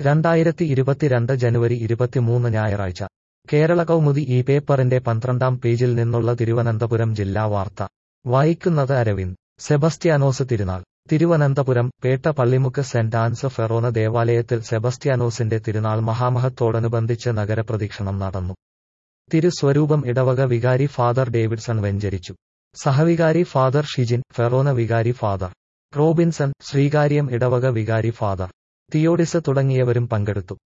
2022 ജനുവരി 23 ഞായറാഴ്ച കേരള കൗമുദി ഈ പേപ്പറിന്റെ 12-ാം പേജിൽ നിന്നുള്ള തിരുവനന്തപുരം ജില്ലാ വാർത്ത വായിക്കുന്നത് അരവിന്ദ്. സെബസ്ത്യാനോസ് തിരുനാൾ. Thiruvananthapuram Pettah Pallimukku Saint Anne's forane ദേവാലയത്തിൽ സെബസ്ത്യാനോസിന്റെ തിരുനാൾ മഹാമഹത്തോടനുബന്ധിച്ച് നഗരപ്രദക്ഷിണം നടന്നു. തിരുസ്വരൂപം ഇടവക വികാരി ഫാദർ ഡേവിഡ്സൺ വെഞ്ചരിച്ചു. സഹവികാരി ഫാദർ ഷിജിൻ, ഫെറോന വികാരി ഫാദർ റോബിൻസൺ, ശ്രീകാര്യം ഇടവക വികാരി ഫാദർ തിയോഡിസ് തുടങ്ങിയവരും പങ്കെടുത്തു.